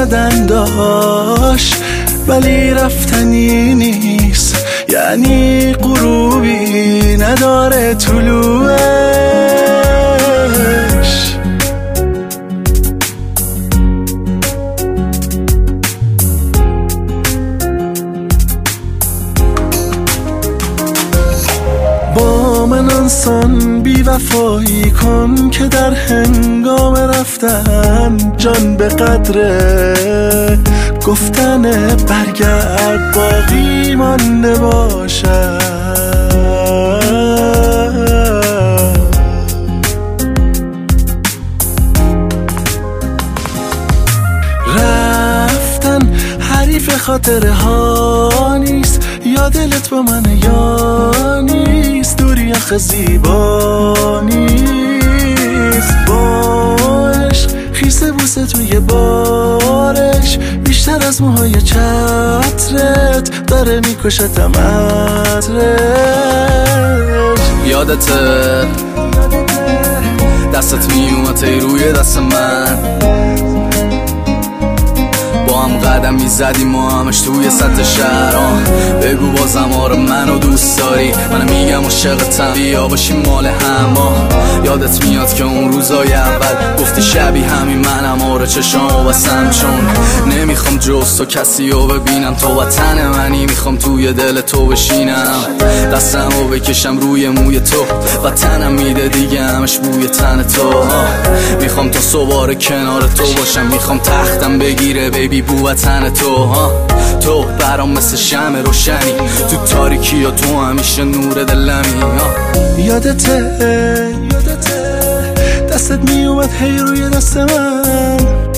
اومدن داشت ولی رفتنی نیست، یعنی غروبی نداره طلوعش. با من آنسان بی وفایی کن که در هنگام رفتن جان به قدر گفتن برگرد باقی مانده باشد. رفتن حریف خاطره ها نیست، یا دلت با من یا نیست، دوری آخه زیبا نیست. با عشق خیسه بوسه توی بارش بیشتر از موهای چترت داره میکشتم عطرش. یادته دستت میومد روی دست من، با هم قدم میزدیم و همش توی سطح شهر. بگو بازم آره منو دوست داری، من میگم عاشقتم بیا باشیم مال هم. یادت میاد که اون روزای اول گفتی شبیه همین منم، آره چشامو بستم چون نمیخوام جز تو کسی رو ببینم. تو وطن منی میخوام توی دل تو بشینم، دستمو بکشم روی موی تو، وطنم میده دیگه همش بوی تن تو. میخوام تا صبح کنار تو باشم، میخوام تختم بگیره بیبی بو وطن تو. تو برام مثل شمع روشنی تو تاریکی، یا تو همیشه نور دلمی. یادته دستت میومد هی روی دست من،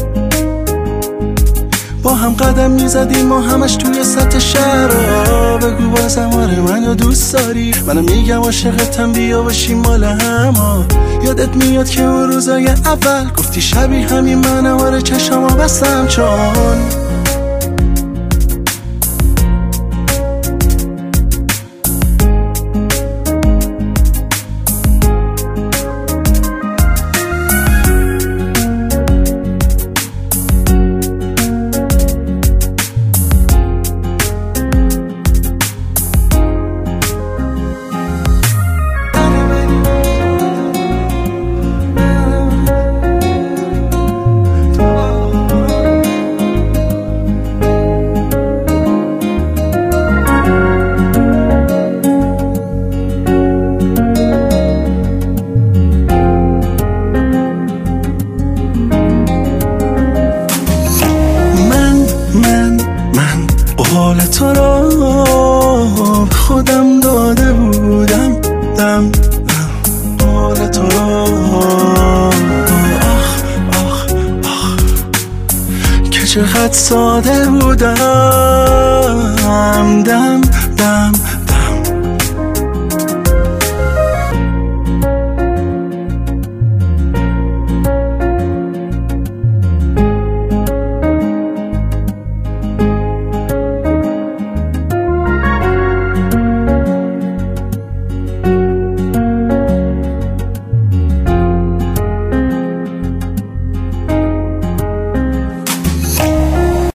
با هم قدم میزدیم و همش توی سطح شهر. بگو بازم آره منو دوست داری، منو میگم عاشقتم بیا باشیم مال هم. یادت میاد که اون روزای اول گفتی شبیه همین منم، آره چشامو بستم چون من قول تو رو خودم داده بودم، قول تو رو آخ که چقدر ساده بودم.